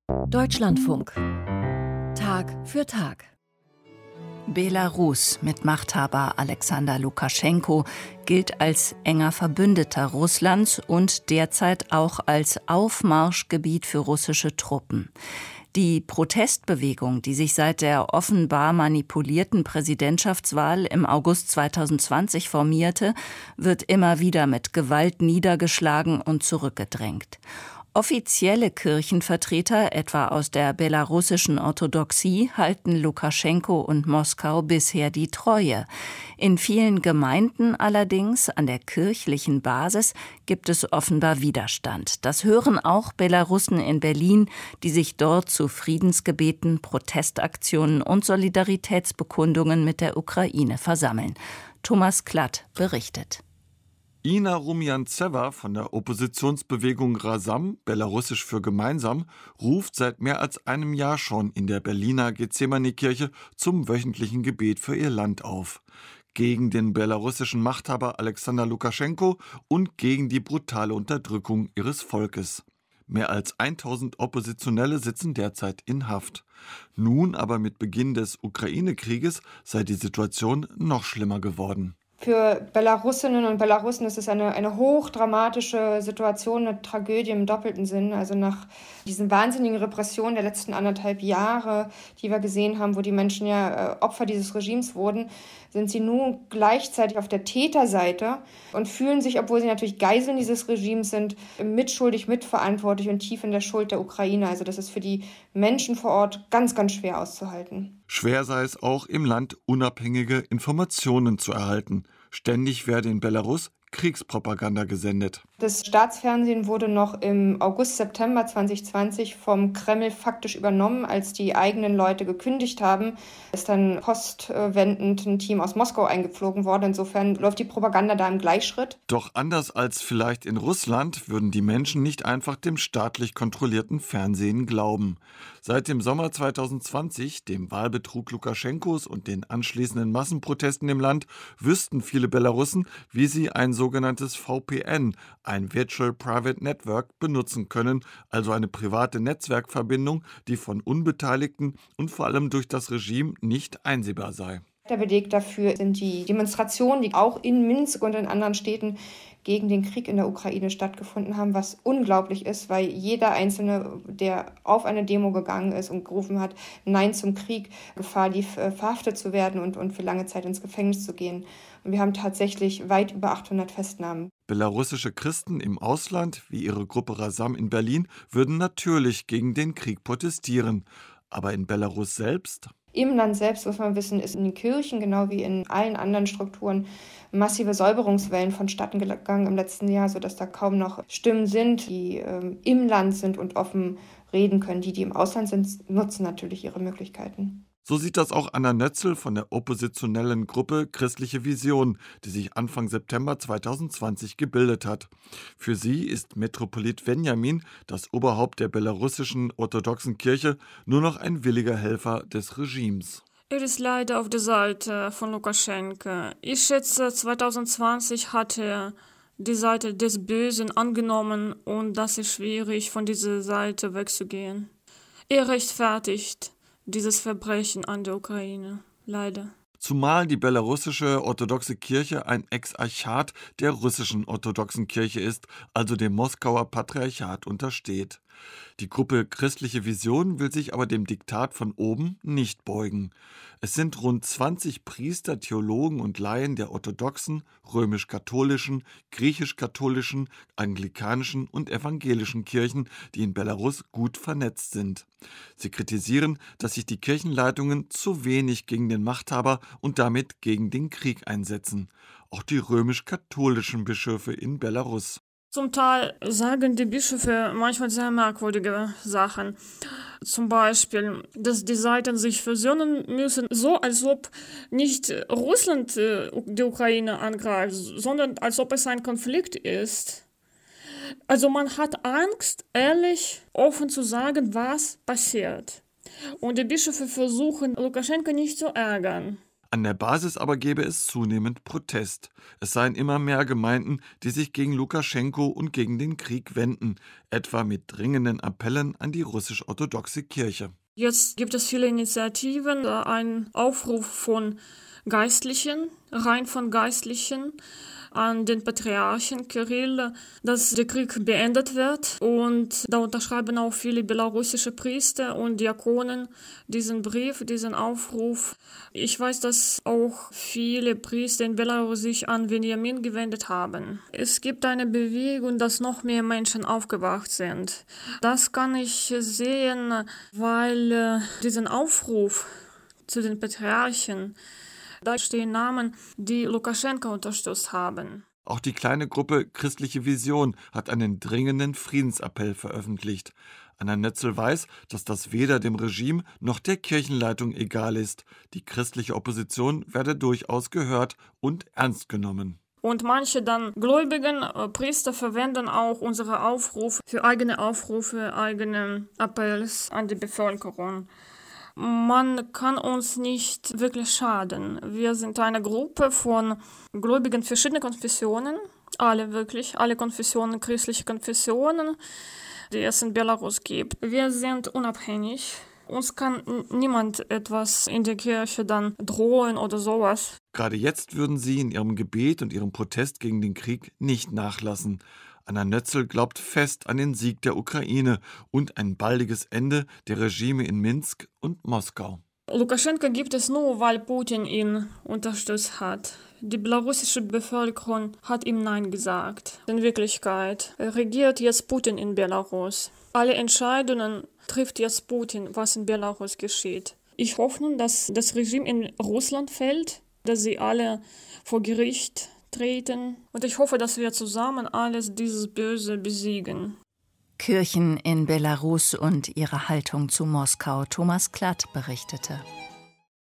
Deutschlandfunk. Tag für Tag. Belarus mit Machthaber Alexander Lukaschenko gilt als enger Verbündeter Russlands und derzeit auch als Aufmarschgebiet für russische Truppen. Die Protestbewegung, die sich seit der offenbar manipulierten Präsidentschaftswahl im August 2020 formierte, wird immer wieder mit Gewalt niedergeschlagen und zurückgedrängt. Offizielle Kirchenvertreter, etwa aus der belarussischen Orthodoxie, halten Lukaschenko und Moskau bisher die Treue. In vielen Gemeinden allerdings, an der kirchlichen Basis, gibt es offenbar Widerstand. Das hören auch Belarussen in Berlin, die sich dort zu Friedensgebeten, Protestaktionen und Solidaritätsbekundungen mit der Ukraine versammeln. Thomas Klatt berichtet. Ina Rumjanzewa von der Oppositionsbewegung Razam, belarussisch für gemeinsam, ruft seit mehr als einem Jahr schon in der Berliner Gethsemane-Kirche zum wöchentlichen Gebet für ihr Land auf. Gegen den belarussischen Machthaber Alexander Lukaschenko und gegen die brutale Unterdrückung ihres Volkes. Mehr als 1000 Oppositionelle sitzen derzeit in Haft. Nun aber mit Beginn des Ukraine-Krieges sei die Situation noch schlimmer geworden. Für Belarusinnen und Belarussen ist es eine hochdramatische Situation, eine Tragödie im doppelten Sinn. Also nach diesen wahnsinnigen Repressionen der letzten 1,5 Jahre, die wir gesehen haben, wo die Menschen ja Opfer dieses Regimes wurden, sind sie nun gleichzeitig auf der Täterseite und fühlen sich, obwohl sie natürlich Geiseln dieses Regimes sind, mitschuldig, mitverantwortlich und tief in der Schuld der Ukraine. Also das ist für die Menschen vor Ort ganz, ganz schwer auszuhalten. Schwer sei es auch, im Land unabhängige Informationen zu erhalten. Ständig werde in Belarus Kriegspropaganda gesendet. Das Staatsfernsehen wurde noch im August, September 2020 vom Kreml faktisch übernommen, als die eigenen Leute gekündigt haben. Ist dann postwendend ein Team aus Moskau eingeflogen worden. Insofern läuft die Propaganda da im Gleichschritt. Doch anders als vielleicht in Russland würden die Menschen nicht einfach dem staatlich kontrollierten Fernsehen glauben. Seit dem Sommer 2020, dem Wahlbetrug Lukaschenkos und den anschließenden Massenprotesten im Land, wüssten viele Belarussen, wie sie ein sogenanntes VPN, ein Virtual Private Network, benutzen können, also eine private Netzwerkverbindung, die von Unbeteiligten und vor allem durch das Regime nicht einsehbar sei. Der Beleg dafür sind die Demonstrationen, die auch in Minsk und in anderen Städten gegen den Krieg in der Ukraine stattgefunden haben, was unglaublich ist, weil jeder Einzelne, der auf eine Demo gegangen ist und gerufen hat, Nein zum Krieg, Gefahr lief, verhaftet zu werden und für lange Zeit ins Gefängnis zu gehen. Und wir haben tatsächlich weit über 800 Festnahmen. Belarussische Christen im Ausland, wie ihre Gruppe Razam in Berlin, würden natürlich gegen den Krieg protestieren. Aber in Belarus selbst? Im Land selbst, muss man wissen, ist in den Kirchen, genau wie in allen anderen Strukturen, massive Säuberungswellen vonstatten gegangen im letzten Jahr, sodass da kaum noch Stimmen sind, die im Land sind und offen reden können. Die im Ausland sind, nutzen natürlich ihre Möglichkeiten. So sieht das auch Anna Nötzl von der oppositionellen Gruppe Christliche Vision, die sich Anfang September 2020 gebildet hat. Für sie ist Metropolit Wenjamin, das Oberhaupt der belarussischen orthodoxen Kirche, nur noch ein williger Helfer des Regimes. Er ist leider auf der Seite von Lukaschenko. Ich schätze, 2020 hat er die Seite des Bösen angenommen und das ist schwierig, von dieser Seite wegzugehen. Er rechtfertigt dieses Verbrechen an der Ukraine, leider. Zumal die belarussische orthodoxe Kirche ein Exarchat der russischen orthodoxen Kirche ist, also dem Moskauer Patriarchat untersteht. Die Gruppe Christliche Vision will sich aber dem Diktat von oben nicht beugen. Es sind rund 20 Priester, Theologen und Laien der orthodoxen, römisch-katholischen, griechisch-katholischen, anglikanischen und evangelischen Kirchen, die in Belarus gut vernetzt sind. Sie kritisieren, dass sich die Kirchenleitungen zu wenig gegen den Machthaber und damit gegen den Krieg einsetzen. Auch die römisch-katholischen Bischöfe in Belarus. Zum Teil sagen die Bischöfe manchmal sehr merkwürdige Sachen. Zum Beispiel, dass die Seiten sich versöhnen müssen, so als ob nicht Russland die Ukraine angreift, sondern als ob es ein Konflikt ist. Also man hat Angst, ehrlich, offen zu sagen, was passiert. Und die Bischöfe versuchen, Lukaschenko nicht zu ärgern. An der Basis aber gebe es zunehmend Protest. Es seien immer mehr Gemeinden, die sich gegen Lukaschenko und gegen den Krieg wenden, etwa mit dringenden Appellen an die russisch-orthodoxe Kirche. Jetzt gibt es viele Initiativen, ein Aufruf von Geistlichen, rein von Geistlichen, an den Patriarchen Kyrill, dass der Krieg beendet wird. Und da unterschreiben auch viele belarussische Priester und Diakonen diesen Brief, diesen Aufruf. Ich weiß, dass auch viele Priester in Belarus sich an Benjamin gewendet haben. Es gibt eine Bewegung, dass noch mehr Menschen aufgewacht sind. Das kann ich sehen, weil diesen Aufruf zu den Patriarchen, da stehen Namen, die Lukaschenko unterstützt haben. Auch die kleine Gruppe Christliche Vision hat einen dringenden Friedensappell veröffentlicht. Anna Nötzel weiß, dass das weder dem Regime noch der Kirchenleitung egal ist. Die christliche Opposition werde durchaus gehört und ernst genommen. Und manche dann gläubigen Priester verwenden auch unsere Aufrufe für eigene Aufrufe, eigene Appells an die Bevölkerung. Man kann uns nicht wirklich schaden. Wir sind eine Gruppe von Gläubigen verschiedener Konfessionen, alle Konfessionen, christliche Konfessionen, die es in Belarus gibt. Wir sind unabhängig. Uns kann niemand etwas in der Kirche dann drohen oder sowas. Gerade jetzt würden Sie in Ihrem Gebet und Ihrem Protest gegen den Krieg nicht nachlassen. Anna Nötzel glaubt fest an den Sieg der Ukraine und ein baldiges Ende der Regime in Minsk und Moskau. Lukaschenko gibt es nur, weil Putin ihn unterstützt hat. Die belarussische Bevölkerung hat ihm Nein gesagt. In Wirklichkeit regiert jetzt Putin in Belarus. Alle Entscheidungen trifft jetzt Putin, was in Belarus geschieht. Ich hoffe, dass das Regime in Russland fällt, dass sie alle vor Gericht treten. Und ich hoffe, dass wir zusammen alles dieses Böse besiegen. Kirchen in Belarus und ihre Haltung zu Moskau. Thomas Klatt berichtete.